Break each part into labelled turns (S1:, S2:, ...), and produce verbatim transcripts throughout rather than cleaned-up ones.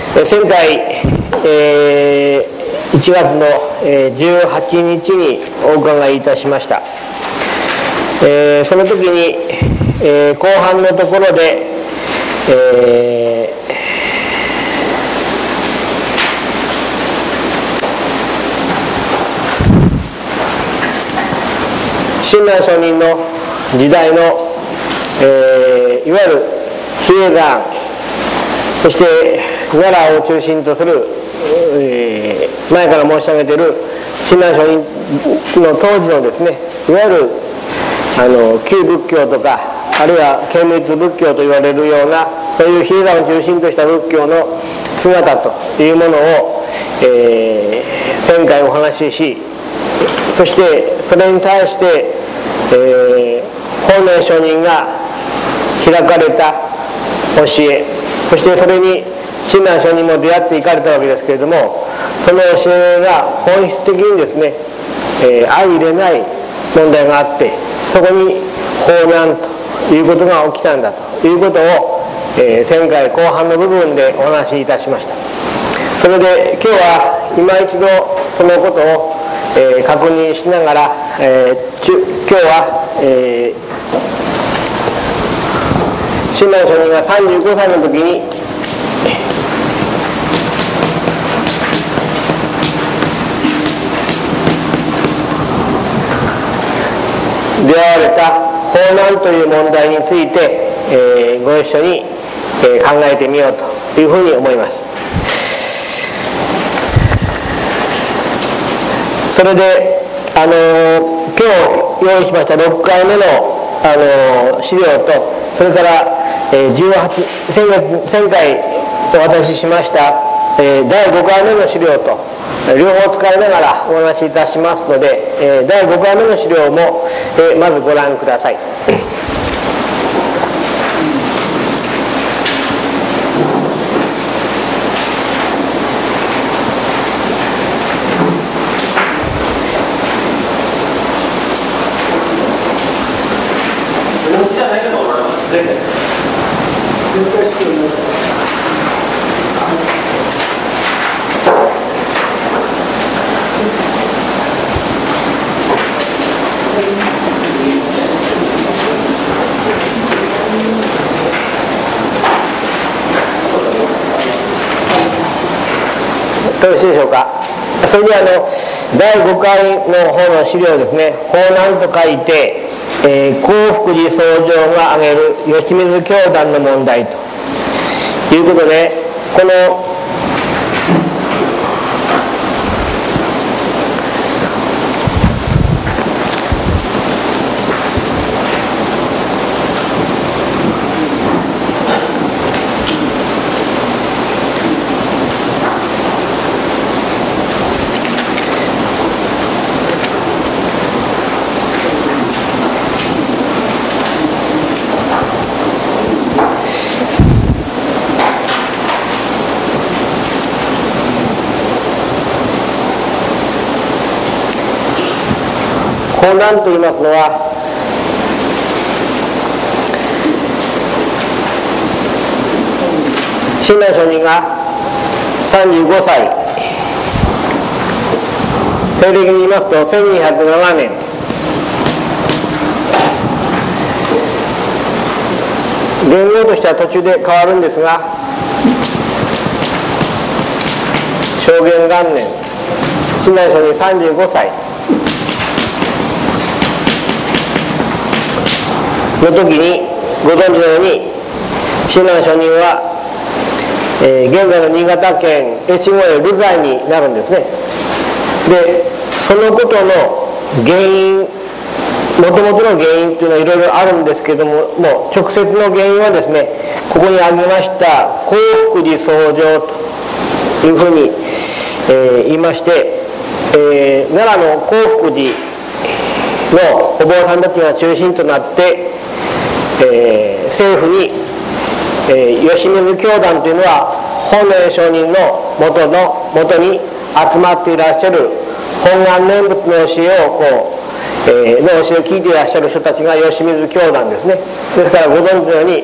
S1: 前回、えー、いちがつのじゅうはちにちにお伺いいたしました。えー、その時に、えー、後半のところで、えー、親鸞上人の時代の、えー、いわゆる比叡山、そして奈良を中心とする、えー、前から申し上げている親鸞上人の当時のですね、いわゆるあの旧仏教とか、あるいは顕密仏教と言われるような、そういう比叡山を中心とした仏教の姿というものを、えー、前回お話しし、そしてそれに対して、えー、法然上人が開かれた教え、そしてそれに親鸞上人も出会っていかれたわけですけれども、その教えが本質的にですね、えー、相入れない問題があって、そこに法難ということが起きたんだということを、えー、前回後半の部分でお話しいたしました。それで今日は今一度そのことを、えー、確認しながら、えー、ちゅ今日は、えー、親鸞上人がさんじゅうごさいの時に出会われた法難という問題について、えー、ご一緒に、えー、考えてみようというふうに思います。それで、あのー、今日用意しましたろっかいめの、あのー、資料と、それから、えー、じゅうはち先月前回お渡ししました、えー、だいごかいめの資料と両方使いながらお話しいたしますので、えー、だいごかいめの資料も、えー、まずご覧ください。よろしいでしょうか。それではあのだいごかいの方の資料ですね、法難と書いて、えー、興福寺僧正が挙げる吉水教団の問題ということで、この法難と言いますのは、親鸞上人がさんじゅうごさい、西暦に言いますとせんにひゃくななねん、元号としては途中で変わるんですが、正元元年、親鸞上人さんじゅうごさいの時に、ご存知のように親鸞上人は、えー、現在の新潟県越後へ流罪になるんですね。でそのことの原因、もともとの原因というのはいろいろあるんですけれども、もう直接の原因はですね、ここに挙げました興福寺僧正というふうに、えー、言いまして、えー、奈良の興福寺のお坊さんたちが中心となって、えー、政府に、えー、吉水教団というのは法然上人の元の元に集まっていらっしゃる本願念仏の教えをこう、えー、の教えを聞いていらっしゃる人たちが吉水教団ですね。ですからご存知のように、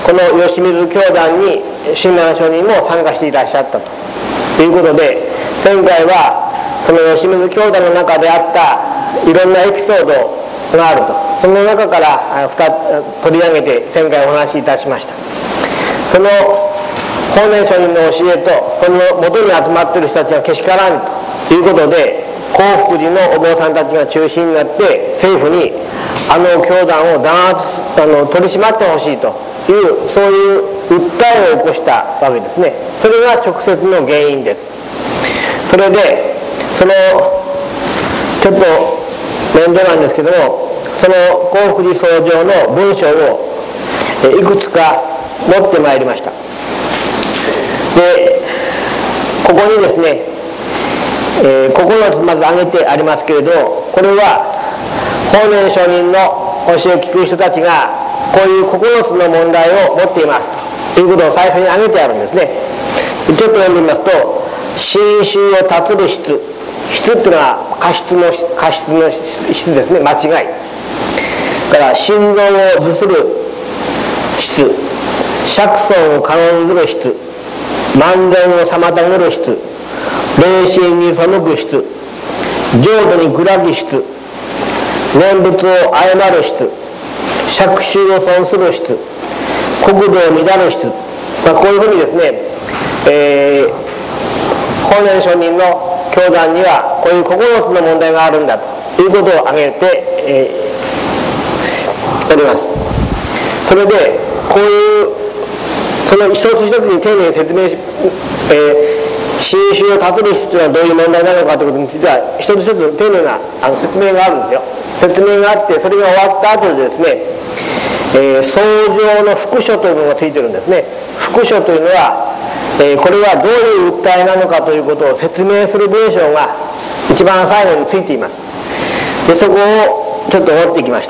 S1: この吉水教団に親鸞上人も参加していらっしゃったということで、前回はその吉水教団の中であったいろんなエピソードがあると、その中から取り上げて前回お話しいたしました。その法然上人の教えとその元に集まっている人たちがけしからんということで、興福寺のお坊さんたちが中心になって政府にあの教団を弾圧あの取り締まってほしいという、そういう訴えを起こしたわけですね。それが直接の原因です。それでそのちょっと面倒なんですけども、その興福寺僧正の文章をいくつか持ってまいりました。でここにですね、えー、ここのつまず挙げてありますけれども、これは法然上人の教えを聞く人たちがこういうここのつの問題を持っていますということを最初に挙げてあるんですね。ちょっと読んでみますと、心宗を断つる質、質っていうのは過失の過失の質ですね、間違いから心臓を図する質、釈尊を軽んずる質、漫然を妨ぐる質、霊心に背く質、浄土に暗き質、念仏を誤る質、釈宗を損する質、国土を乱る質、まあ、こういうふうにですね、えー、法然上人の教団にはこういうここのつの問題があるんだということを挙げて、えー、おります。それでこういうその一つ一つに丁寧に説明し、えー、心宗を断つる質というのはどういう問題なのかということについては一つ一つ丁寧なあの説明があるんですよ。説明があって、それが終わった後でですね、えー、僧正の副書というのがついてるんですね。副書というのは、えー、これはどういう訴えなのかということを説明する文章が一番最後についています。でそこをちょっと追っていきました。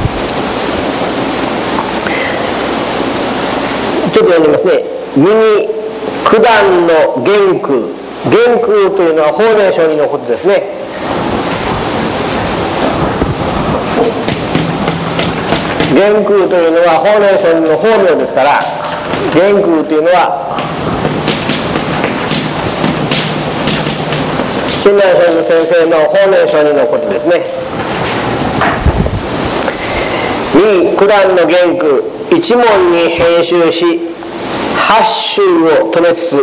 S1: ちょっと読んでみますね。右九段の元空、元空というのは法然上人のことですね。元空というのは法然上人の法名ですから、元空というのは親鸞上人先生の法然上人のことですね。右九段の元空、一門に編集し八宗を止めつつ、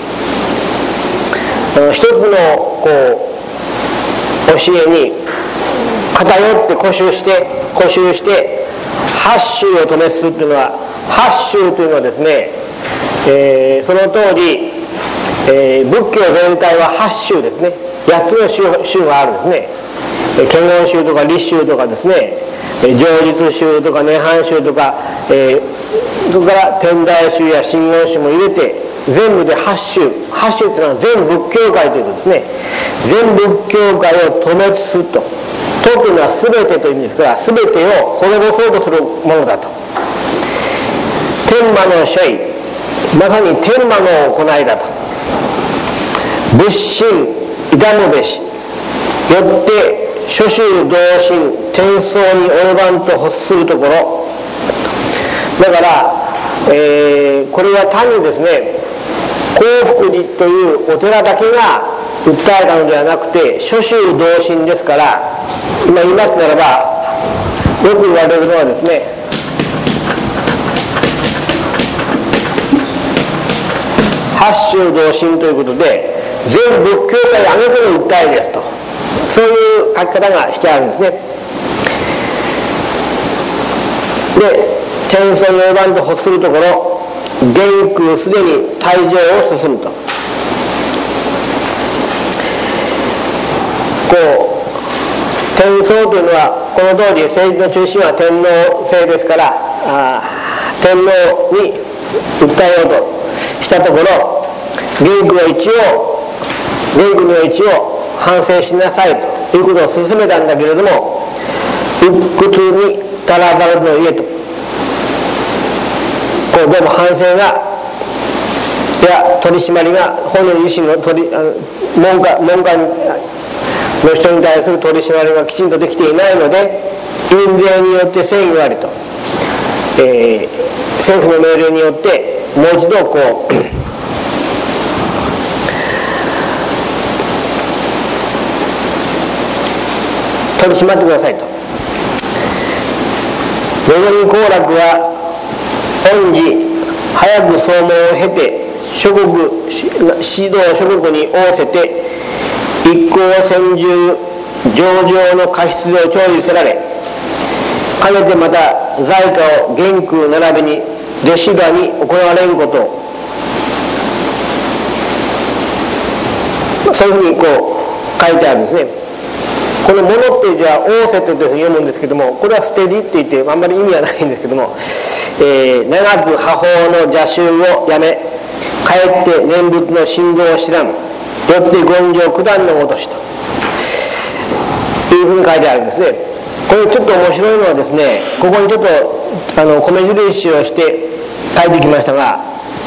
S1: 一つのこう教えに偏って固執して固執して八宗を止めつつというのは、八宗というのはですね、えー、その当時、えー、仏教全体は八宗ですね。八つの宗、宗があるんですね。見言宗とか立宗とかですね、上実宗とか涅槃宗とか、えー、それから天台宗や真言宗も入れて全部で八宗、八宗というのは全仏教界ということですね。全仏教界を止めつつと、というのは全てという意味ですから、全てを滅ぼそうとするものだと。天魔の所為、まさに天魔の行いだと。仏心痛むべし、よって諸宗同心転送に及ばんと欲するところだから、えー、これは単にですね、興福寺というお寺だけが訴えたのではなくて、諸宗同心ですから、今言いますならばよく言われるのはですね、八宗同心ということで全仏教界挙げての訴えですと、そういう書き方がしてあるんですね。で、転送に及ばんと欲するところ、元空すでに退場を進むと。こう転送というのはこの通り政治の中心は天皇制ですから、あ天皇に訴えようとしたところ、元空を一応元空には一応反省しなさいということを進めたんだけれども、鬱屈に足らざるの言えと、こうどうも反省が、いや取り締まりが本人自身の取りあの門下門下の人に対する取り締まりがきちんとできていないので、印税によって制御ありと、えー、 政府の命令によってもう一度こう取り締まってくださいと。ロゴニ好楽は恩時早く総門を経て諸国指導諸国に仰せて一向専従上々の過失を調理せられ、かねてまた在家を厳空並びに弟子らに行われることを、そういうふうにこう書いてあるんですね。この「もの」っていう字は「仰せて」というふうに読むんですけども、これは捨て字って言ってあんまり意味はないんですけども、えー、長く破法の邪習をやめ、かえって念仏の振動を知らん、よって言上九段のごとしというふうに書いてあるんですね。これちょっと面白いのはですね、ここにちょっとあの米印をして書いてきましたが、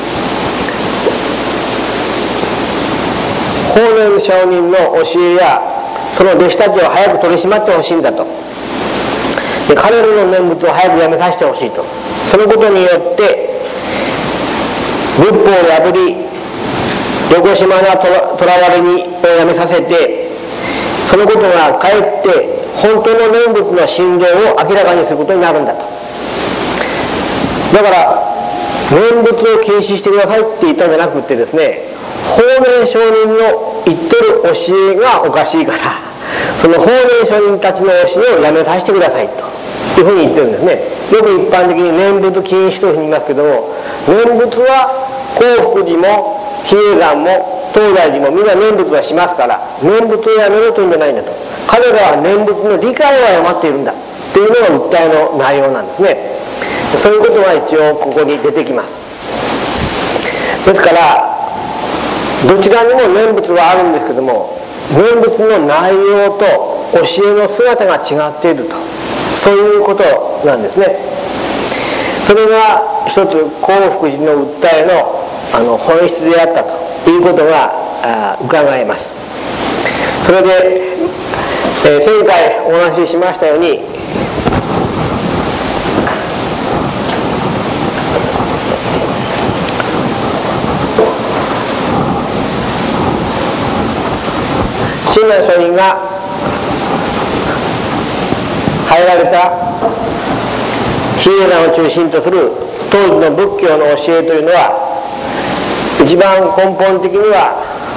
S1: 法然上人の教えやその弟子たちを早く取り締まってほしいんだと。で、彼らの念仏を早くやめさせてほしいと。そのことによって仏法を破り、横島なとらわれにをやめさせて、そのことがかえって本当の念仏の振動を明らかにすることになるんだと。だから念仏を禁止してくださいって言ったんじゃなくてですね、法然上人の言ってる教えがおかしいから、その法然上人たちの教えをやめさせてくださいというふうに言ってるんですね。よく一般的に念仏禁止というふうに言いますけども、念仏は興福寺も比叡山も東大寺もみんな念仏はしますから、念仏をやめろというんじゃないんだと。彼らは念仏の理解を誤っているんだというのが訴えの内容なんですね。そういうことが一応ここに出てきます。ですからどちらにも念仏はあるんですけども、念仏の内容と教えの姿が違っていると、そういうことなんですね。それが一つ興福寺の訴えの、あの本質であったということが伺えます。それで、えー、前回お話ししましたように、親鸞上人が入られた比叡山を中心とする当時の仏教の教えというのは、一番根本的には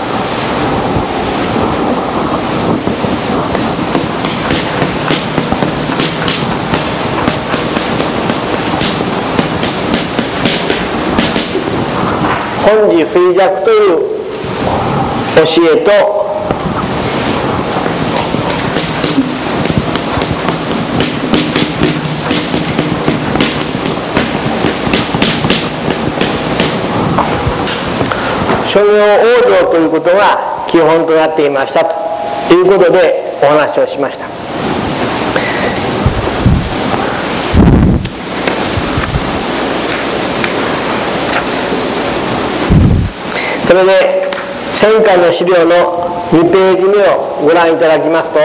S1: 本自衰弱という教えと、諸行往生ということが基本となっていましたということでお話をしました。それで前回の資料のにページ目をご覧いただきますと、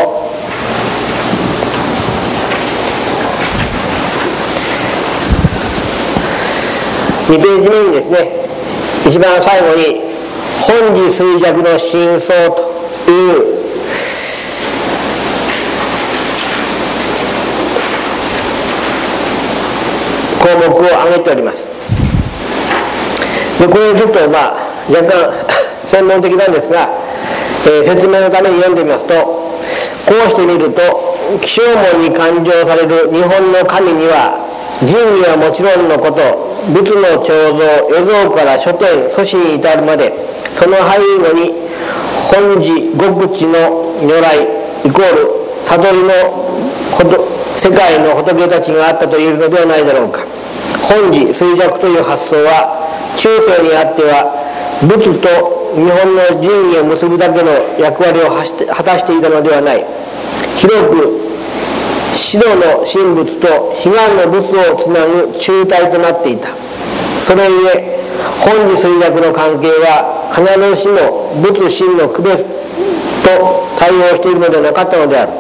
S1: にページ目にですね、一番最後に本自衰弱の真相という項目を挙げております。でこれちょっとまあ若干専門的なんですが、えー、説明のために読んでみますと、こうしてみると起請文に勘定される日本の神には人にはもちろんのこと、仏の彫像、絵像から書店、祖師に至るまで、その背後に本自極地の如来イコール悟りの世界の仏たちがあったと言えるのではないだろうか。本自衰弱という発想は中世にあっては仏と日本の人義を結ぶだけの役割を果たしていたのではない。広く指導の神仏と悲願の仏をつなぐ中体となっていた。それゆえ本自衰弱の関係は必ずしも仏神の区別と対応しているのではなかったのである。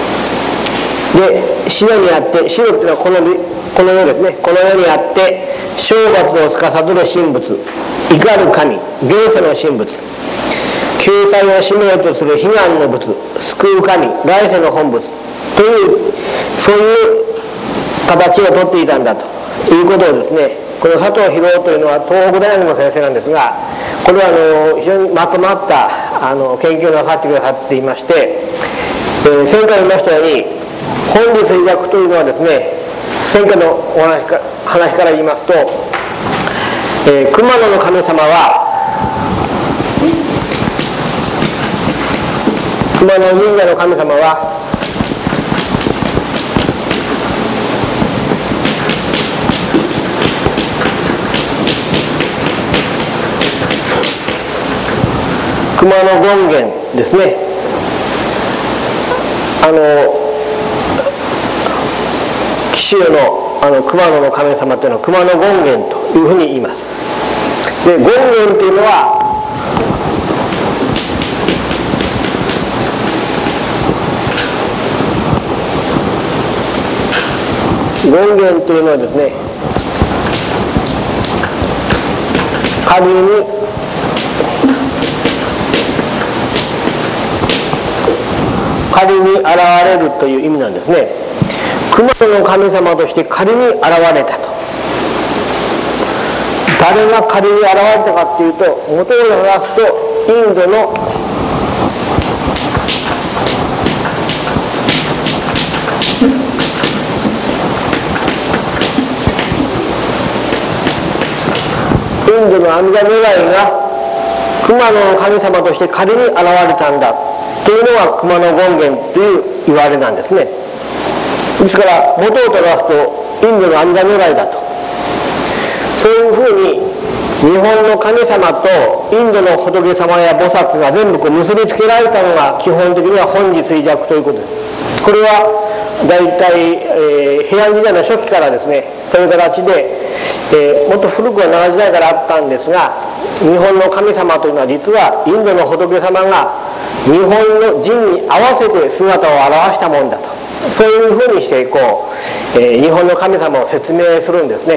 S1: で、指導にあって、指導っていうのはこのこの世ですね、この世にあって正罰を司る神仏、怒る神、現世の神仏、救済を使命とする悲願の仏、救う神、来世の本仏という、そういう形をとっていたんだということをですね、この佐藤博夫というのは東北大学の先生なんですが、これはあの非常にまとまったあの研究をなさってくださっていまして、えー、前回言いましたように、本日医学というのはですね、前回のお話か話から言いますと、えー、熊野の神様は熊野忍者の神様は熊野権現ですね。あの紀州のあの熊野の神様というのは熊野権現というふうに言います。で、権現というのは権現というのはですね、仮に仮に現れるという意味なんですね。熊野の神様として仮に現れたと。誰が仮に現れたかというと、元を話すとインドのインドの阿弥陀如来が熊野の神様として仮に現れたんだというのが熊野権現という言われなんですね。ですから元を正すとインドの阿弥陀如来だと、そういうふうに日本の神様とインドの仏様や菩薩が全部こう結びつけられたのが基本的には本日依弱ということです。これは大体、えー、平安時代の初期からですね、そういう形で、えー、もっと古くは奈良時代からあったんですが、日本の神様というのは実はインドの仏様が日本の人に合わせて姿を現したもんだと、そういうふうにしてこう、えー、日本の神様を説明するんですね。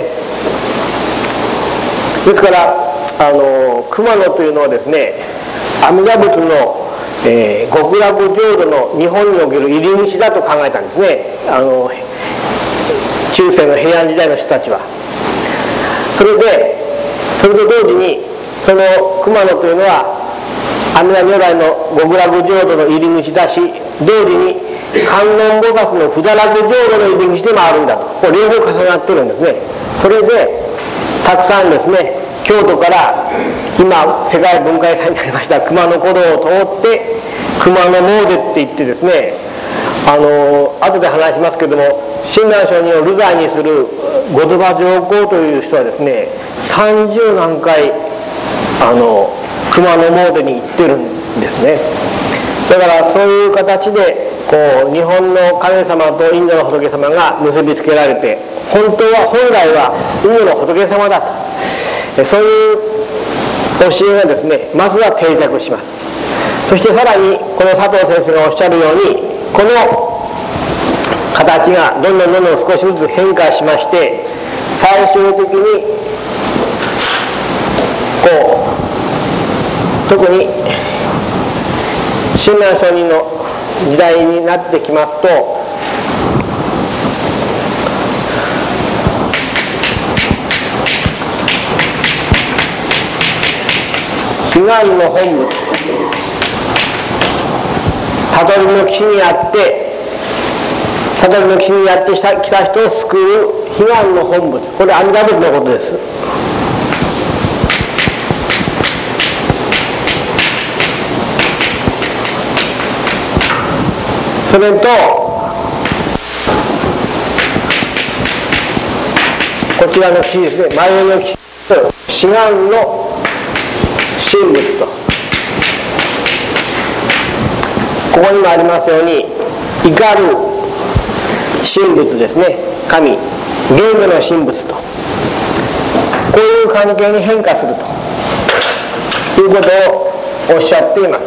S1: ですからあの熊野というのはですね、阿弥陀仏の、えー、極楽浄土の日本における入り口だと考えたんですね、あの中世の平安時代の人たちは。それでそれと同時にその熊野というのは阿弥陀如来の極楽浄土の入り口だし、同時に観音菩薩の不堕落浄土の入り口でもあるんだと、これ両方重なってるんですね。それでたくさんですね、京都から今世界文化遺産になりました熊野古道を通って熊野詣って言ってですね、あの後で話しますけども、親鸞上人を流罪にする後鳥羽上皇という人はですね、三十何回あの熊野詣に行ってるんですね。だからそういう形でこう日本の神様とインドの仏様が結びつけられて、本当は本来はインドの仏様だと、そういう教えがですね、まずは定着します。そしてさらにこの佐藤先生がおっしゃるように、この形がどんどんどんどん少しずつ変化しまして、最終的にこう特に親鸞上人の時代になってきますと、悲願の本仏、悟りの岸にあって悟りの岸にやってきた人を救う悲願の本仏、これ阿弥陀仏のことです。それとこちらの岸ですね、前上の岸と志願の神仏と、ここにもありますように怒る神仏ですね、神、現世の神仏と、こういう関係に変化するということをおっしゃっています。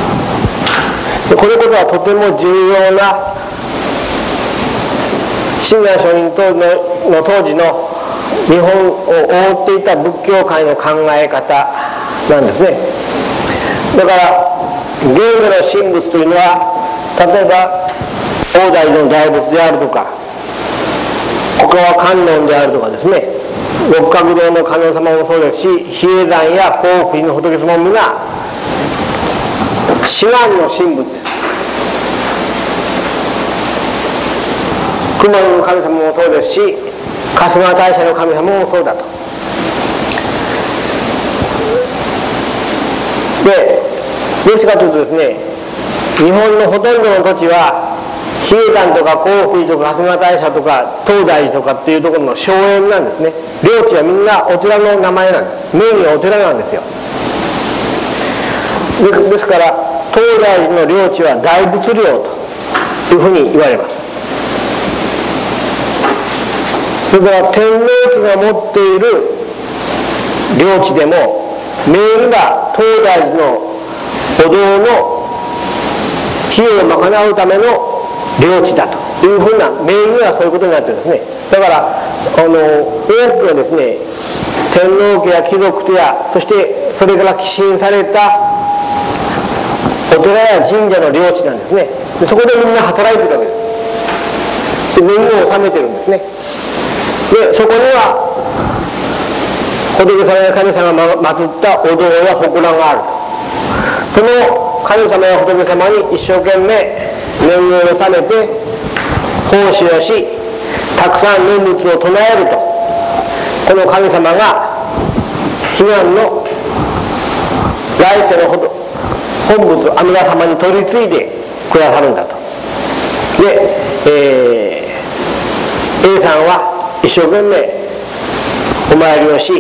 S1: このことはとても重要な親鸞上人当のの当時の日本を覆っていた仏教界の考え方なんですね。だから芸名の神仏というのは、例えば大大の大仏であるとか、他は観音であるとかですね、六角堂の観音様もそうですし、比叡山や興福寺の仏様も皆至願の神仏です。熊野の神様もそうですし、春日大社の神様もそうだと。で、どうしてかというとですね、日本のほとんどの土地は比叡山とか興福寺とか春日大社とか東大寺とかっていうところの荘園なんですね。領地はみんなお寺の名前なんです。名義はお寺なんですよ。で、ですから東大寺の領地は大仏領というふうに言われます。それから天皇家が持っている領地でも名義が東大寺のお堂の費用を賄うための領地だというふうな名義はそういうことになってるんですね。だからあの多くはですね、天皇家や貴族家や、そしてそれから寄進されたお寺や神社の領地なんですね。でそこでみんな働いてるわけです。で年貢を納めてるんですね。でそこには仏様や神様が祀ったお堂や祠があると。その神様や仏様に一生懸命年貢を納めて奉仕をし、たくさん念仏を唱えると、この神様が悲願の来世の本仏阿弥陀様に取り継いでくださるんだと。で、えー、A さんは一生懸命お参りをし、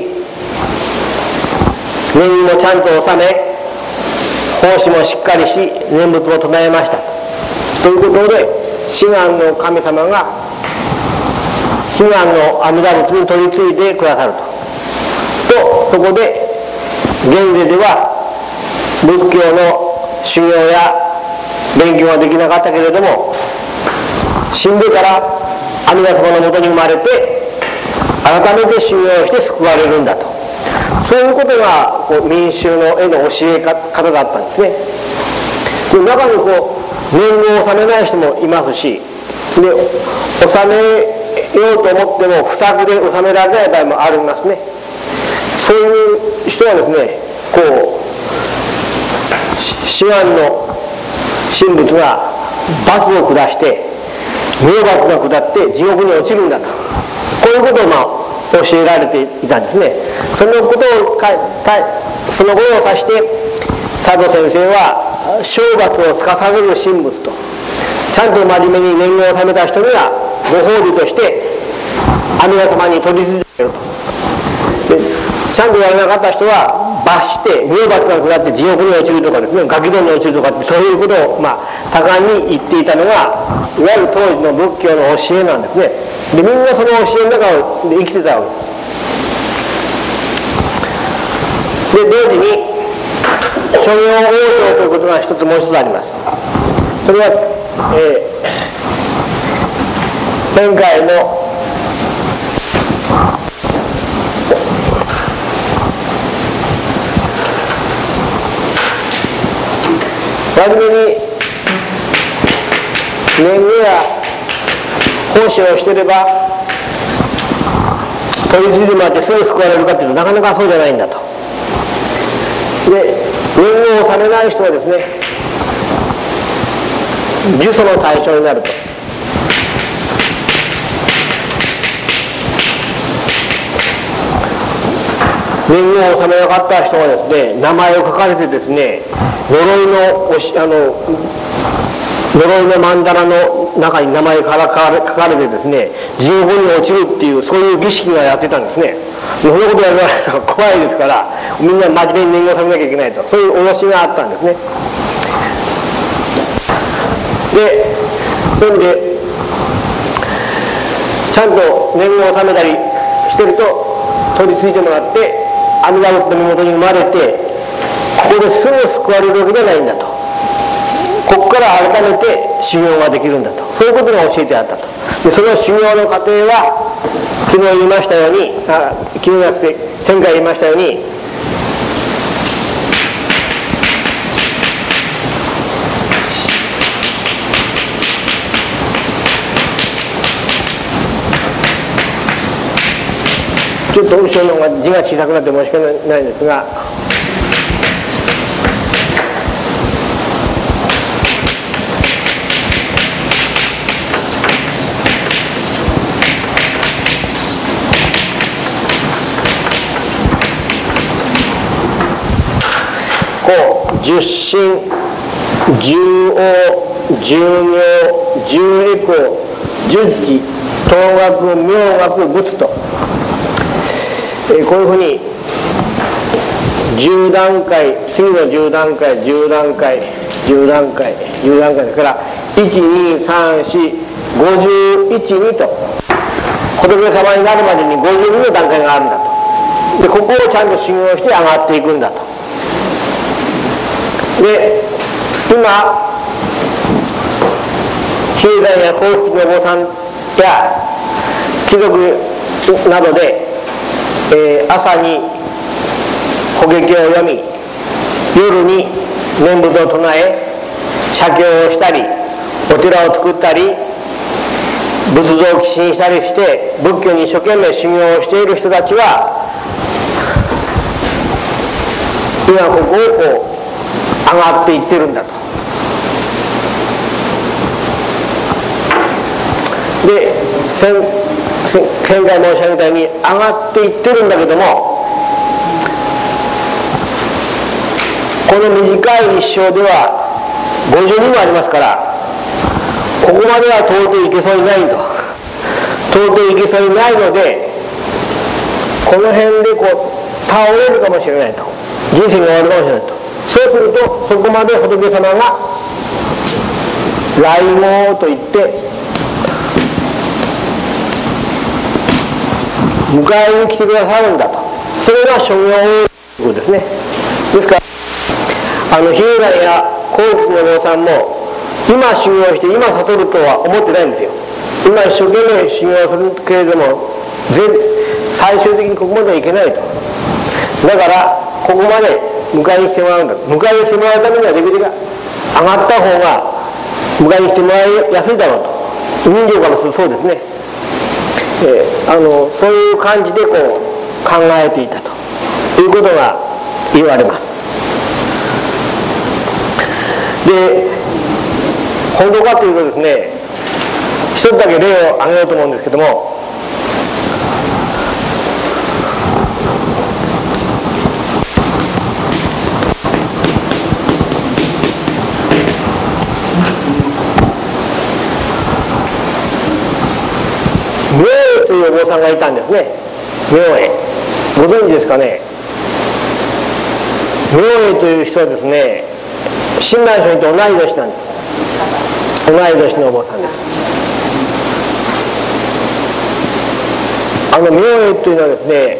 S1: 念にもちゃんと納め、奉仕もしっかりし、念仏も唱えましたということで、至願の神様が悲願の阿弥陀仏に取り継いでくださると。とそこで現世では仏教の修行や勉強ができなかったけれども、死んでから阿弥陀様のもとに生まれて改めて修行をして救われるんだと。そういうことがこう民衆のへの教え方だったんですね。で中にこう年貢を納めない人もいますし、で納めようと思っても不作で納められない場合もありますね。そういう人はですね、こう至願の神仏が罰を下して明罰が下って地獄に落ちるんだと、こういうことをまあ教えられていたんですね。そのことをかそのことを指して佐渡先生は正罰を司る神仏と、ちゃんと真面目に年貢を納めた人にはご褒美として阿弥陀様に取り次いでいると。でちゃんとやらなかった人は罰して明罰が下って地獄に落ちるとかですね、ガキ道に落ちるとかって、そういうことをまあ盛んに言っていたのがいわゆる当時の仏教の教えなんですね。でみんなその教えの中で生きてたわけです。で同時に諸行往生ということが一つもう一つあります。それは、えー、前回の初めに年貢や奉仕をしていれば取り次いでもらってすぐ救われるかというとなかなかそうじゃないんだと。で年貢を納めない人はですね、呪詛の対象になると。年貢を納めなかった人はですね、名前を書かれてですね、呪いのおしあの呪いの曼荼羅の中に名前が書かれてですね、地獄に落ちるっていう、そういう儀式がやってたんですね。そのことやるのが怖いですから、みんな真面目に念を納めなきゃいけないと、そういう脅しがあったんですね。でそういう意味でちゃんと念を納めたりしてると取り継いでもらって阿弥陀仏の身元に生まれて、ここですぐ救われるわけじゃないんだと。ここから改めて修行ができるんだと、そういうことが教えてあったと。 でその修行の過程は昨日言いましたように、あ昨日じゃなくて前回言いましたように、ちょっと後ろの方が字が小さくなって申し訳ないんですが、こう十心、十王、十行、十力、十智、等学、妙学、仏と、えー、こういうふうに十段階、次の十段階、十段階、十段階、十段階だからいち、に、さん、よん、ごじゅういちにと仏様になるまでにごじゅうにの段階があるんだと。でここをちゃんと修行して上がっていくんだと。で今比叡山や興福寺のお坊さんや貴族などで、えー、朝に法華経を読み、夜に念仏を唱え、写経をしたり、お寺を作ったり、仏像を寄進したりして仏教に一生懸命修行をしている人たちは、今ここをこう上がっていってるんだと。で前回申し上げたように上がっていってるんだけども、この短い一生ではごじゅうにもありますから、ここまでは到底いけそうにないと、到底いけそうにないので、この辺でこう倒れるかもしれないと、人生が終わるかもしれないと。そうするとそこまで仏様が来迎といって迎えに来てくださるんだと。それが諸行ということですね。ですからあの比叡山や興福寺のお坊さんも今修行して今悟るとは思ってないんですよ。今一生懸命修行するけれども最終的にここまではいけないと。だからここまで迎えに来てもらうんだ。迎えに来てもらうためにはレベルが上がった方が迎えに来てもらいやすいだろうと。人情からするとそうですね、えー、あのそういう感じでこう考えていたということが言われます。で本当かというとですね、一つだけ例を挙げようと思うんですけども、明恵というお坊さんがいたんですね。明恵ご存知ですかね。明恵という人はですね、親鸞聖人と同い年なんです。同い年のお坊さんです。あの明恵というのはですね、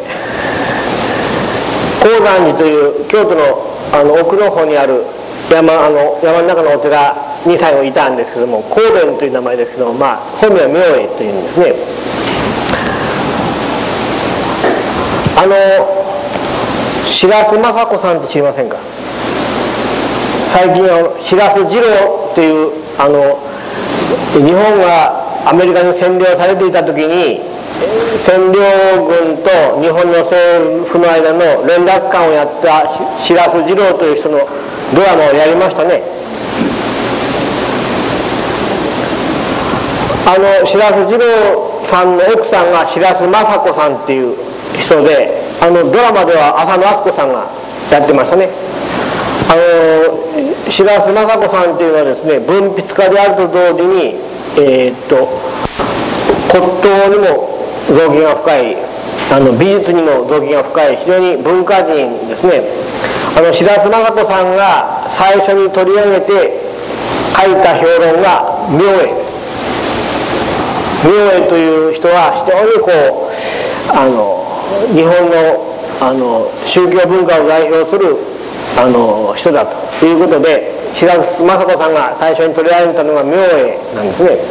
S1: 高山寺という京都の、あの奥の方にある 山, あの山の中のお寺に最後いたんですけども、高弁という名前ですけども、まあ、本名は明恵というんですね。あの白洲雅子さんって知りませんか。最近は白洲二郎っていうあの日本がアメリカに占領されていた時に占領軍と日本の政府の間の連絡官をやった白洲二郎という人のドラマをやりましたね。あの白洲二郎さんの奥さんが白洲雅子さんっていう人で、あのドラマでは浅野温子さんがやってましたね。あの白洲雅子さんっていうのはですね、文筆家であると同時に、えー、っと骨董にも造詣が深い、あの美術にも造詣が深い非常に文化人ですね。あの白洲雅子さんが最初に取り上げて書いた評論が明恵です。明恵という人は非常にこうあの日本の、あの宗教文化を代表するあの人だということで、白洲雅子さんが最初に取り上げたのが明恵なんですね。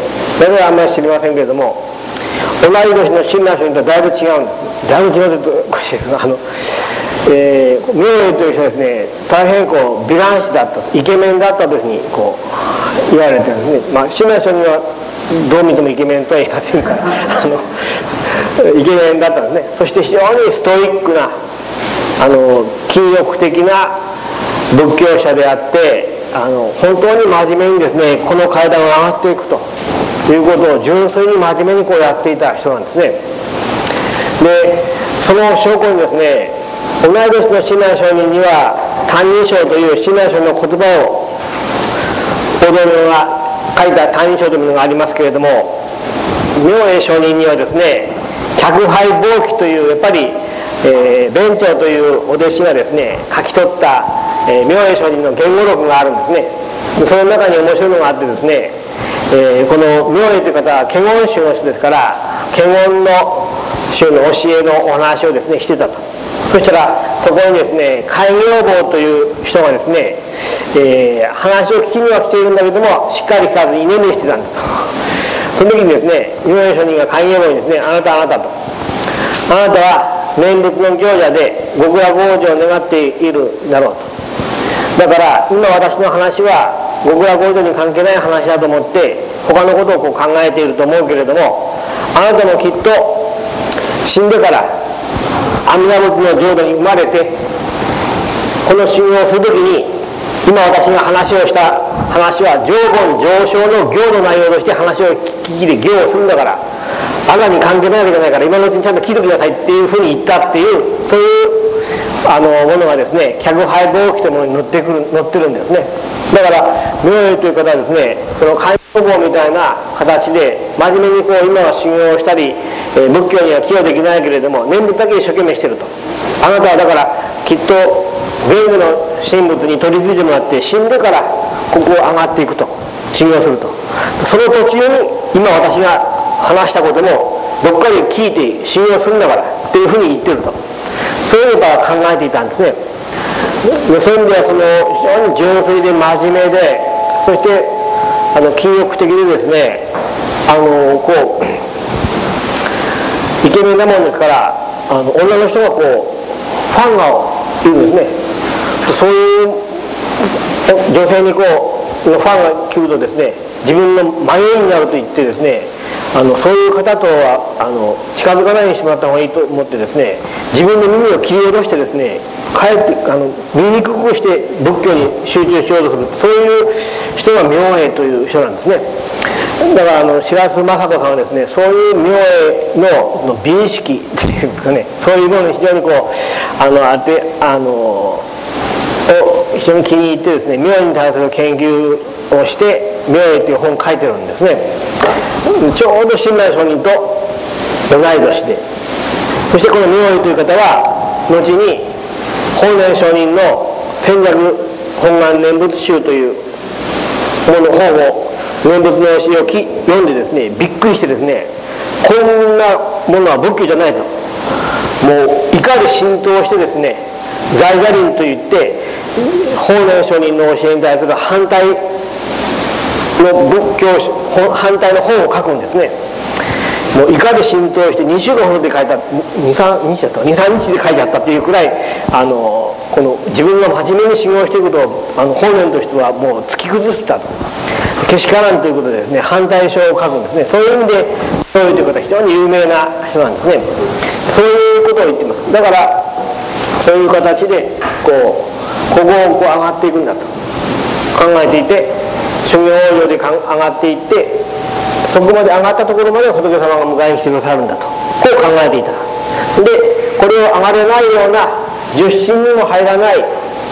S1: それはあんまり知りませんけれども、同い年の親鸞聖人とだいぶ違うんです。だいぶ違うというとあの、えー、明恵という人はですね、大変こう美男子だったイケメンだったというふうにこう言われてるんですね。まあ親鸞聖人はどう見てもイケメンとは言いませんからあのイケメンだったんですね。そして非常にストイックなあの禁欲的な仏教者であって、あの本当に真面目にですねこの階段を上がっていくということを純粋に真面目にこうやっていた人なんですね。でその証拠にですね、同い年の親鸞聖人には「歎異抄」という親鸞聖人の言葉を大道明が書いた「歎異抄」というものがありますけれども、明恵上人にはですね「客拝法記」というやっぱり、えー、弁長というお弟子がですね書き取った、えー、明恵上人の言語録があるんですね。その中に面白いのがあってですね、えー、この明恵という方は華厳宗の人ですから、華厳の宗の教えのお話をですねしてたと。そしたらそこにですね開業坊という人がですね、えー、話を聞きには来ているんだけどもしっかり聞かずに居眠りしてたんですと。その時にですね明恵上人が開業坊にですね、あなたあなたと、あなたは念仏の行者で極楽往生を願っているだろうと。だから今私の話は極楽往生に関係ない話だと思って他のことをこう考えていると思うけれども、あなたもきっと死んでから阿弥陀仏の浄土に生まれてこの修行をするときに今私が話をした話は上品上昇の行の内容として話を聞きで行をするんだから、あなたに関係ないわけじゃないから今のうちにちゃんと聞いてくださいっていうふうに言ったっていう、そういうあのものがですね客拝法記というものに載ってくる載ってるんですね。だから明恵という方はですね、その開業坊みたいな形で真面目にこう今は修行をしたり、えー、仏教には寄与できないけれども念仏だけ一生懸命してると。あなたはだからきっと玄武の神仏に取り付いてもらって死んでからここを上がっていくと、修行すると。その途中に今私が話したこともどっかで聞いて修行するんだからっていうふうに言ってると。そういうのを考えていたんですね。そういう意味ではその非常に純粋で真面目で、そしてあの禁欲的でですね、あのこうイケメンなもんですから、あの女の人がこうファンがいるんですね。そういう女性にこうファンが来るとですね、自分の迷いになると言ってですね、あのそういう方とはあの近づかないようにしてもらった方がいいと思ってですね、自分の耳を切り落としてですね、かえってあの見にくくして仏教に集中しようとする、そういう人が明恵という人なんですね。だからあの白洲雅子さんはですね、そういう明恵 の, の美意識っていうかね、そういうものに非常にこうあのあてあのを非常に気に入ってですね、明恵に対する研究をして明恵という本を書いてるんですね。ちょうど親鸞聖人と同い年で、そしてこの明恵という方は後に法然上人の戦略本願念仏集というもの本を念仏の教えをき読んでですね、びっくりしてですね、こんなものは仏教じゃないと、もう怒り浸透してですね、在座輪といって法然上人の教えに対する反対の仏教反対の本を書くんですね。もう怒り浸透してにしゅうかんほどで書いたにさんにちだったにさんにちで書いてあったっていうくらい、あのこの自分が真面目に修行していくことをあの法然としてはもう突き崩したと、けしからんということでですね、反対書を書くんですね。そういう意味でそういうということは非常に有名な人なんですね。そういうことを言ってます。だからそういう形でこうここをこう上がっていくんだと考えていて、修行往生で上がっていって、そこまで上がったところまで仏様が迎えに来てくださるんだと、こう考えていた。でこれを上がれないような十心にも入らない、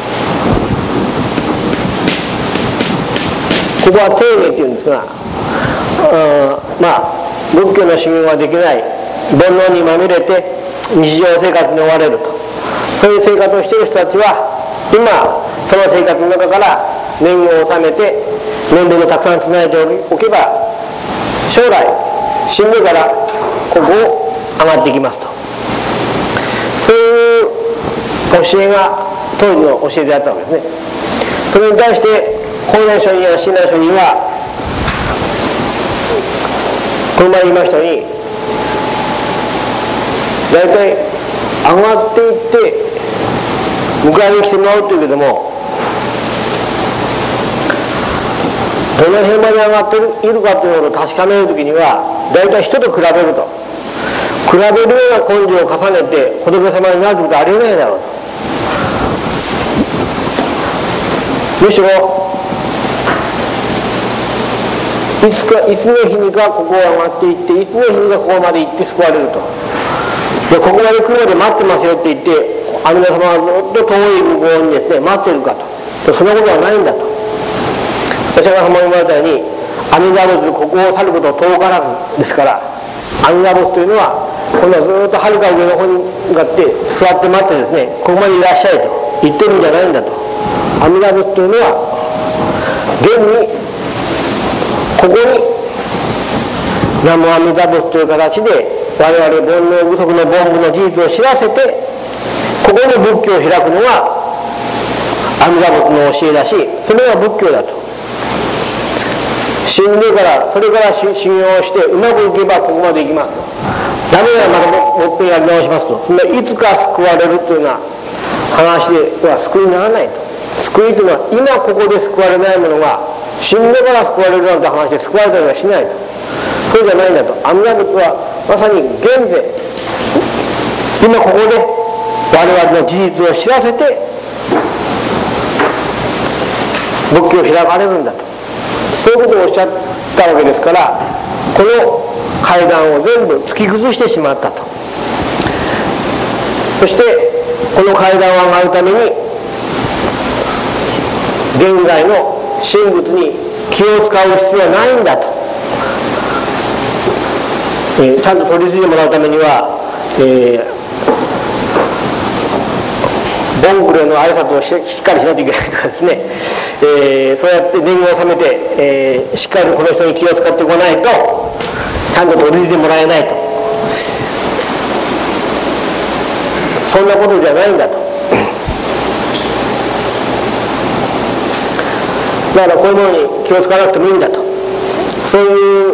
S1: ここは丁寧っていうんですが、うんまあ仏教の修行ができない、煩悩にまみれて日常生活に追われると、そういう生活をしている人たちは今その生活の中から念を収めて念仏をたくさんつないでおけば、将来死んでからここを上がっていきますと、そういう教えが当時の教えであったわけですね。それに対して法然上人や親鸞上人はこの前言いましたように、大体上がっていって迎えに来てもらうというけども、どの辺まで上がっているかというのを確かめるときには、大体人と比べると、比べるような根性を重ねて仏様になることはありえないだろうと。むしろいつかいつの日にかここを上がっていって、いつの日にかここまで行って救われると。でここまで来るまで待ってますよって言って、阿弥陀様はずっと遠い向こうにですね待ってるかと。でそんなことはないんだと。お釈迦様が言われたように、阿弥陀仏ここを去ることを遠からずですから、阿弥陀仏というのはこのずっとはるか上の方に向かって座って待ってですね、ここまでいらっしゃいと言ってるんじゃないんだと。阿弥陀仏というのは現にここに南無阿弥陀仏という形で我々煩悩不足の凡夫の事実を知らせて、ここに仏教を開くのが阿弥陀仏の教えだし、それが仏教だと。死んでからそれから修行をしてうまくいけばここまで行きますと。ダメならまたもっぺんやり直しますと。そんないつか救われるというような話では救いにならないと。救いというのは今ここで救われないものが死んでから救われるなんて話で救われたりはしないと。そうじゃないんだと。阿弥陀仏はまさに現在今ここで我々の事実を知らせて仏教を開かれるんだと。そういうことをおっしゃったわけですから、この階段を全部突き崩してしまったと。そしてこの階段を上がるために現在の神仏に気を使う必要はないんだと、えー、ちゃんと取り継いでもらうためには、えーボンクレの挨拶を し, しっかりしないといけないとかですね、えー、そうやって念を収めて、えー、しっかりこの人に気を使っておかないとちゃんと取り入れてもらえないと。そんなことじゃないんだと。だからこういうものに気を使わなくてもいいんだと、そういう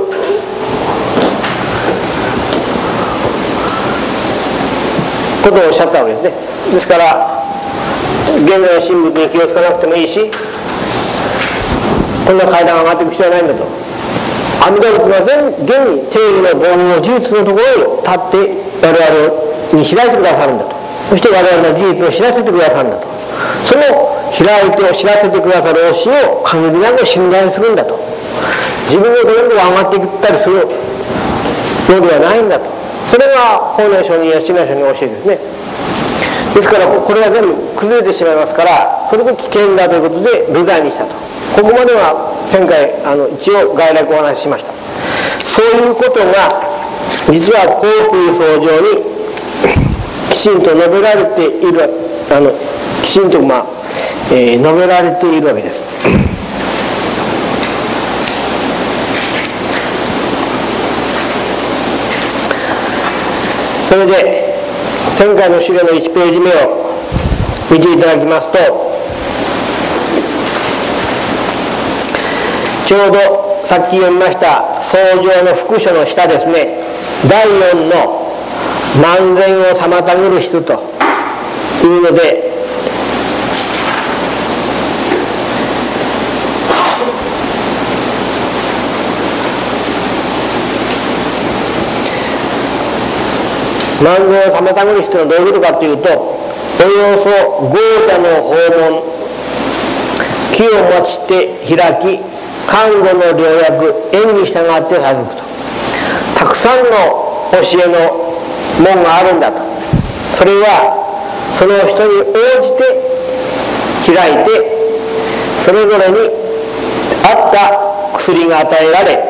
S1: ことをおっしゃったわけですね。ですから現在の神仏に気をつかなくてもいいし、こんな階段上がっていく必要はないんだと。阿弥陀仏は全現に定義の凡夫の事実のところに立って我々に開いてくださるんだと。そして我々の事実を知らせてくださるんだと。その開いてを知らせてくださる教えを限りなく信頼するんだと。自分がどんどん上がっていったりするのではないんだと。それが法然上人や親鸞上人の教えですね。ですからこれは全部崩れてしまいますから、それで危険だということで流罪にしたと。ここまでは前回あの一応概略をお話ししました。そういうことが実は幸福僧上にきちんと述べられている、あのきちんと、まあえー、述べられているわけです。それで前回の資料のいちページ目を見ていただきますと、ちょうどさっき読みました僧正の副書の下ですね、だいよんの万全を妨げる人というので、万全を妨げる人はどういうことかというと、およそ豪華の訪問、気を持ちて開き、看護の良薬、縁に従って授くと。たくさんの教えの門があるんだと。それはその人に応じて開いて、それぞれに合った薬が与えられ、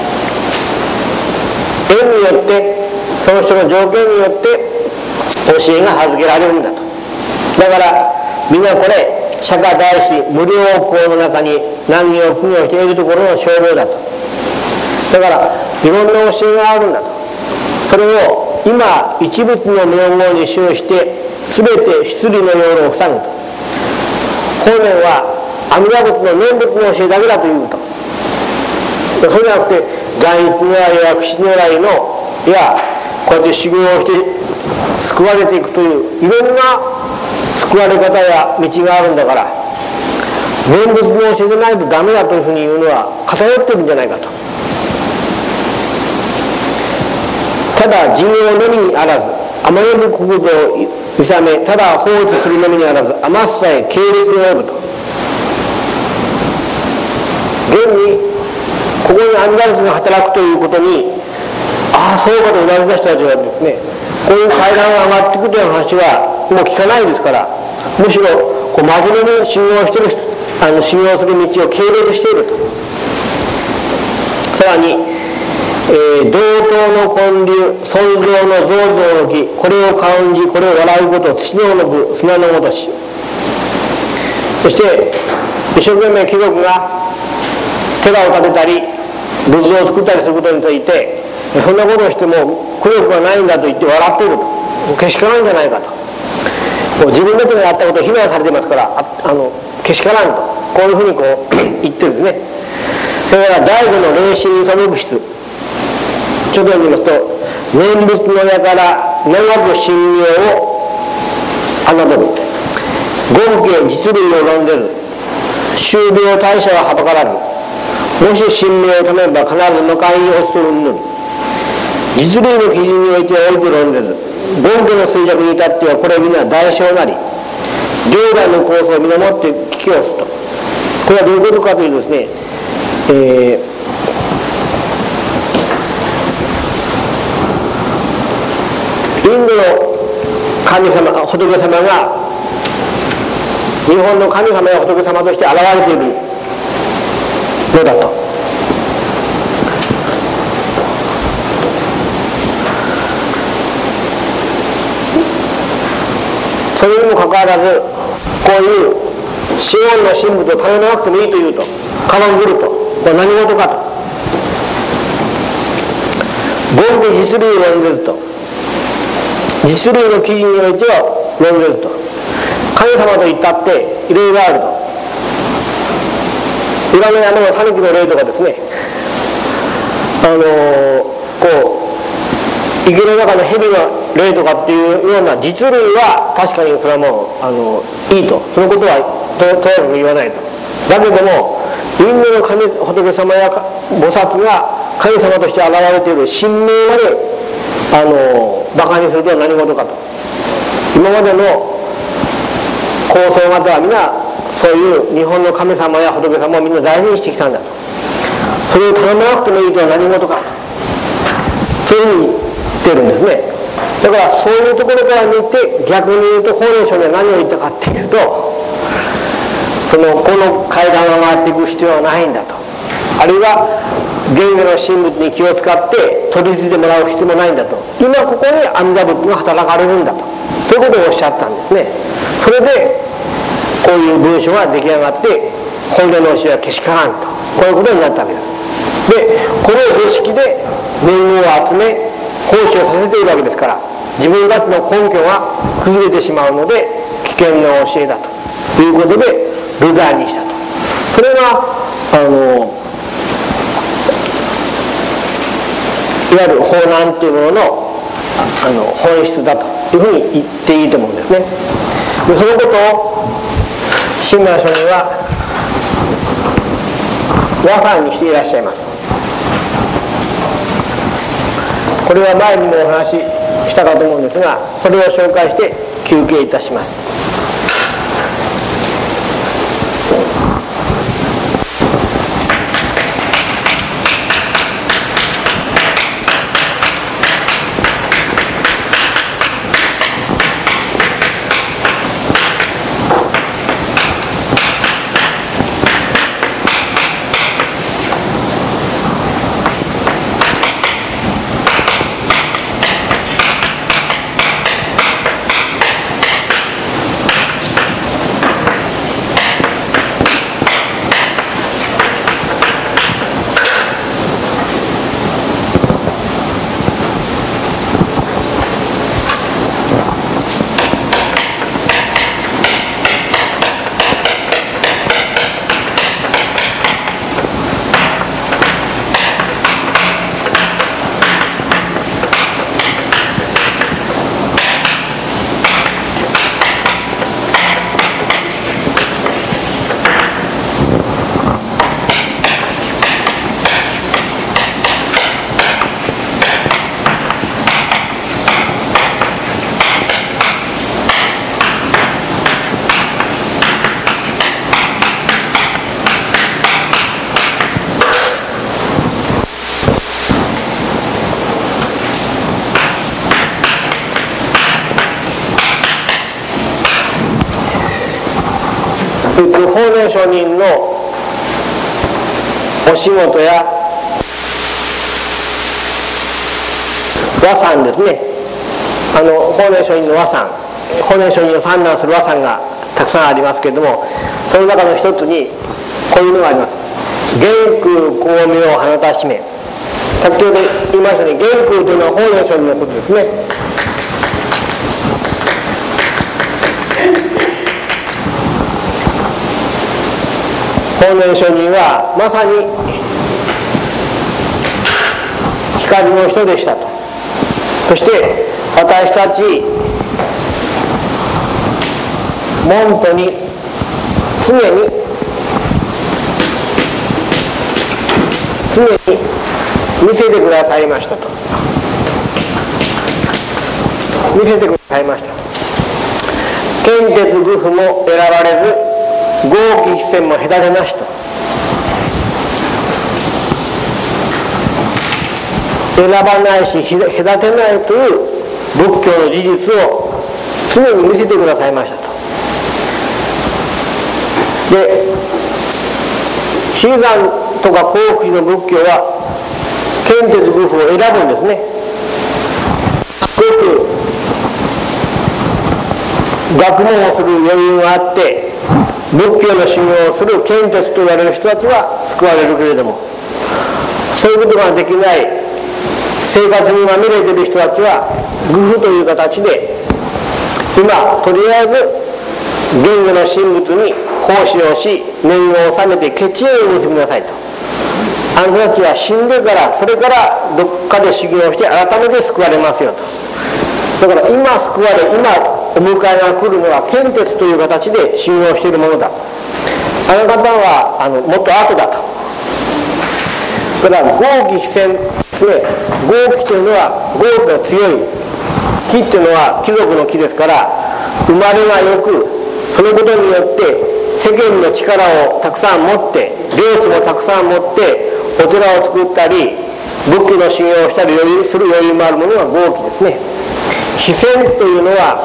S1: 縁によってその人の条件によって教えが授けられるんだと。だからみんなこれ釈迦大師無量光の中に難儀を苦行しているところの称号だと。だからいろんな教えがあるんだと。それを今一仏の名号に修して全て出離の要路を塞ぐと。法然は阿弥陀仏の念仏の教えだけだというと。そうじゃなくて元一如来や櫛如来のやこうやって修行をして救われていくといういろんな救われ方や道があるんだから、念仏の教えじゃないとダメだというふうに言うのは偏ってるんじゃないかと。ただ授業のみにあらず、あまりに国土をいさめ、ただ放置するのみにあらず、余すさえ系列に及ぶと。現にここに阿弥陀仏が働くということに、ああそうかとうなずいた人たちはですね、こういう階段が上がっていくという話はもう聞かないですから、むしろこう真面目に修行してる人、あの修行する道を系列していると。さらに、えー、同等の根流、尊像の造像の木、これを感じ、これを笑うこと、土の部、砂のごとし。そして一生懸命貴族が寺を建てたり仏像を作ったりすることについて、そんなことをしても苦力がないんだと言って笑っていると、けしからんじゃないかと。こう自分だけがやったことを非難されてますから、ああのけしからんと、こういうふうにこう言ってるんですね。それから第五の霊心その物質、ちょっと読みますと、念仏の矢から長く神妙を侮る、言家実類を論ぜず、終病大社ははばからず、もし神明を止めれば必ず向かいに落ちとるんぬん、実類の基準においてはおいて論ぜず、言家の衰弱に至ってはこれ皆代償なり、両代の構想を皆もって聞きをすると。これはどういうことかというとですね、えーインドの神様、仏様が日本の神様や仏様として現れているのだと。それにもかかわらず、こういう真言の神仏を頼まなくてもいいというと、かばんずると、これ何事かと。言家実類を論ぜずと、実類の記事においては論ぜずと、神様と言ったっていろいろあると。裏の山のタヌキの例とかですね、あのー、こう池の中の蛇の例とかっていうような実類は確かにそれはもう、あのー、いいと、そのことはととやかく言わないと。だけどもインドの神仏様や菩薩が神様として現れている神明まであの馬鹿にするとは何事かと。今までの構想方は皆そういう日本の神様や仏様をみんな大事にしてきたんだと。それを頼まなくてもいいとは何事かと、そういうふうに言ってるんですね。だからそういうところから見て、逆に言うと法然上には何を言ったかっていうと、そのこの階段を上がっていく必要はないんだと。あるいは現世の神仏に気を使って取り付いてもらう必要もないんだと。今ここに阿弥陀仏が働かれるんだと、そういうことをおっしゃったんですね。それでこういう文章が出来上がって、本来の教えはけしからんと、こういうことになったわけです。でこの儀式で年貢を集め奉仕をさせているわけですから、自分たちの根拠が崩れてしまうので危険な教えだということで流罪にしたと。それがあのいわゆる法難というもの の, あの本質だというふうに言っていいと思うんですね。でそのことを親鸞上人は和算にしていらっしゃいます。これは前にもお話ししたかと思うんですが、それを紹介して休憩いたします。 法然上人のお仕事や和算ですね。あの法然上人の和算、法然上人を三男する和算がたくさんありますけれども、その中の一つにこういうのがあります。元空光明花たしめ。先ほど言いましたように、元空というのは法然上人のことですね。法然上人はまさに光の人でしたと。そして私たち門徒に常に常に見せてくださいましたと。見せてくださいましたと。剣鉄愚夫も選ばれず、豪気非戦も隔てなしと。選ばないし隔てないという仏教の事実を常に見せてくださいましたと。で、比叡山とか興福寺の仏教は剣鉄愚夫を選ぶんですね。すごく学問をする余裕があって仏教の修行をする剣鉄と言われる人たちは救われるけれども、そういうことができない生活にまみれている人たちは愚夫という形で今とりあえず言語の神仏に奉仕をし念を収めてケチを結びなさいと。あなたたちは死んでからそれからどっかで修行して改めて救われますよと。だから今救われ今お迎えが来るのは剣鉄という形で修行しているものだ。あの方はあのもっと後だと。だから豪気非戦ですね。豪気というのは豪気が強い木っていうのは貴族の木ですから生まれがよく、そのことによって世間の力をたくさん持って領地もたくさん持ってお寺を作ったり仏教の修行をしたりする余裕もあるものが豪気ですね。非戦というのは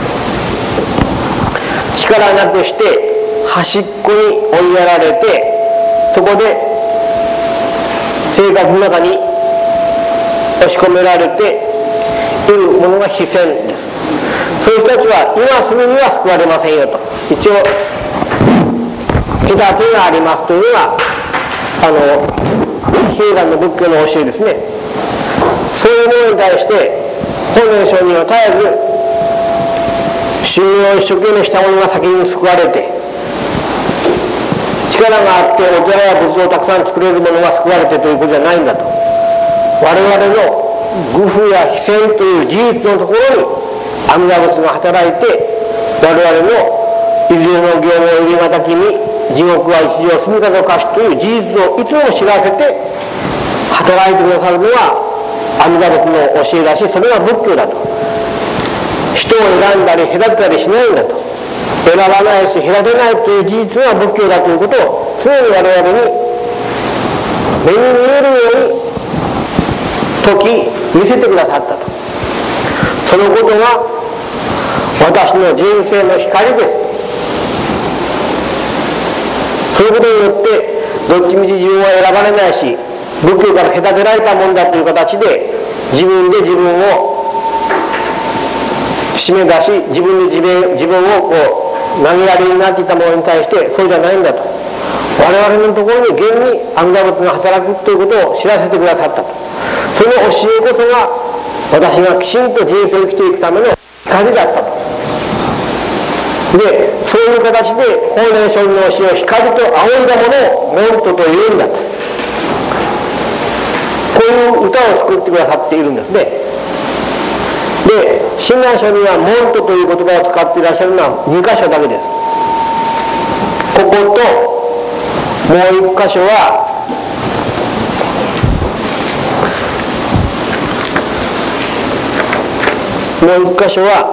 S1: 力なくして端っこに追いやられてそこで生活の中に押し込められているものが非戦です。そういう人たちは今すぐには救われませんよと。一応隔てがありますというのがあの比叡山の仏教の教えですね。そういうものに対して法然上人は絶えず修行を一生懸命した者が先に救われて、力があってお寺や仏像をたくさん作れる者が救われてということじゃないんだと。我々の愚夫や非戦という事実のところに阿弥陀仏が働いて、我々のいずれの行も入りがたきに地獄は一条住みかのかしという事実をいつも知らせて働いてくださるのが阿弥陀仏の教えだし、それが仏教だと。人を選んだり隔てたりしないんだと。選ばないし隔てないという事実が仏教だということを常に我々に目に見えるように時見せてくださったと。そのことが私の人生の光です。そういうことによってどっちみち自分は選ばれないし仏教から隔てられたもんだという形で自分で自分を締め出し自分で自分、自分をこう投げやりになっていたものに対してそうじゃないんだと。我々のところに現に阿弥陀仏が働くということを知らせてくださったと。その教えこそが私がきちんと人生を生きていくための光だったと。で、そういう形で法然上人の教えを光と仰いだものを門徒というんだと。こういう歌を作ってくださっているんですね。で、親鸞聖人は門徒という言葉を使っていらっしゃるのはに箇所だけです。ここともういっ箇所はもう一箇所は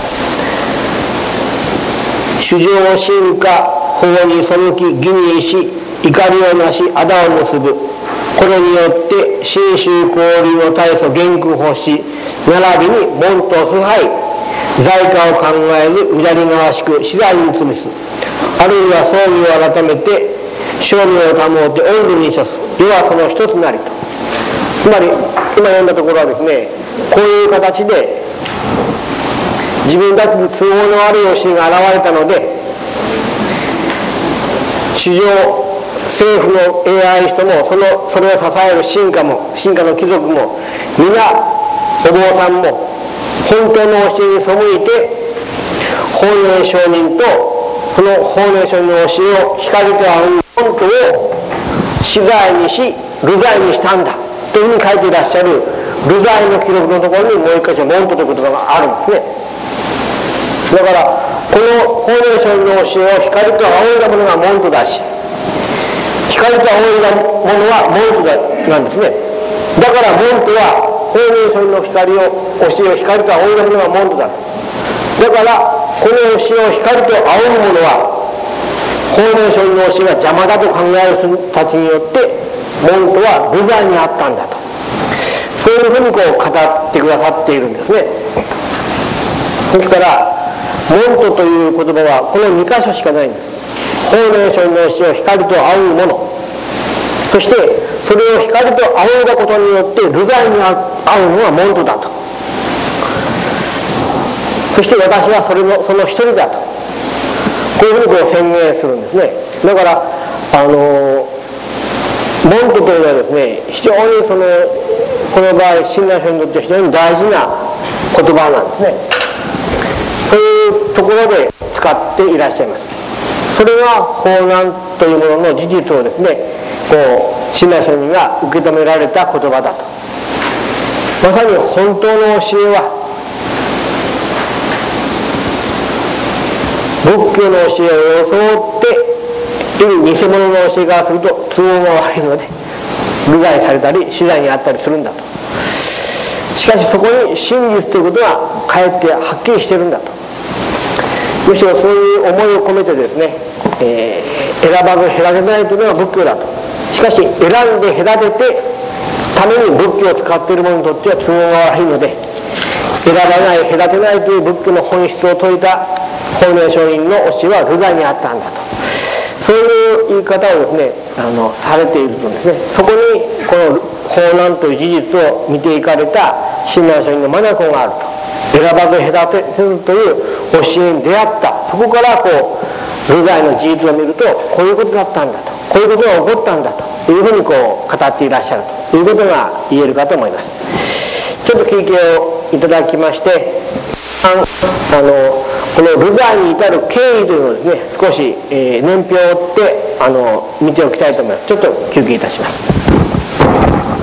S1: 主情を進化法に背き義にし怒りをなし仇を結ぶ。これによって真宗交流を絶えそ元空欲し並びに門徒崇拝在家を考えずうじゃりがわしく次第につみす、あるいは葬儀を改めて正味を保って恩義に処す、世はその一つなりと。つまり今読んだところはですね、こういう形で自分たちに都合の悪い教えが現れたので、市場政府の偉い人もそのそれを支える臣下も臣下の貴族も皆お坊さんも本当の教えに背いて法然上人とこの法然上人の教えを光とあう本当を死罪にし流罪にしたんだというふうに書いていらっしゃる流罪の記録のところにもう一箇所門徒ということがあるんですね。だからこの法然上人の教えを光と仰いだものが門徒だし、光と仰いだものは門徒だなんですね。だから門徒は法然上人の光を教えを光と仰いだものが門徒だ。だからこの教えを光と仰ぐものは法然上人の教えが邪魔だと考える人たちによって門徒は流罪にあったんだと、そういうふうにこう語ってくださっているんですね。ですから門徒という言葉はこのに箇所しかないんです。法然上人の教えを光と仰ぐもの、そしてそれを光と仰いだことによって流罪に遭うのが門徒だと、そして私はそれのその一人だと、こういうふうにこう宣言するんですね。だからあの門徒というのはですね、非常にそのこの場合親鸞聖人にとって非常に大事な言葉なんですね。そういうところで使っていらっしゃいます。それが法難というものの事実をですね、こう親鸞聖人が受け止められた言葉だと。まさに本当の教えは仏教の教えを装っている偽物の教えからすると都合が悪いので流罪されたり死罪にあったりするんだと。しかしそこに真実ということがかえってはっきりしてるんだと。むしろそういう思いを込めてですね、えー、選ばず隔てないというのが仏教だと。しかし選んで隔ててために仏教を使っている者にとっては都合が悪いので、選ばない隔てないという仏教の本質を説いた法然上人の教えは流罪にあったんだと、そういう言い方をですねあのされているとですね、そこにこの法難という事実を見ていかれた親鸞聖人の眼があると。選ばず隔てせずという教えに出会った、そこからこう流罪の事実を見るとこういうことだったんだと、こういうことが起こったんだというふうにこう語っていらっしゃるということが言えるかと思います。ちょっと休憩をいただきまして、あのこの流罪に至る経緯というのをですね少し、えー、年表を追ってあの見ておきたいと思います。ちょっと休憩いたします。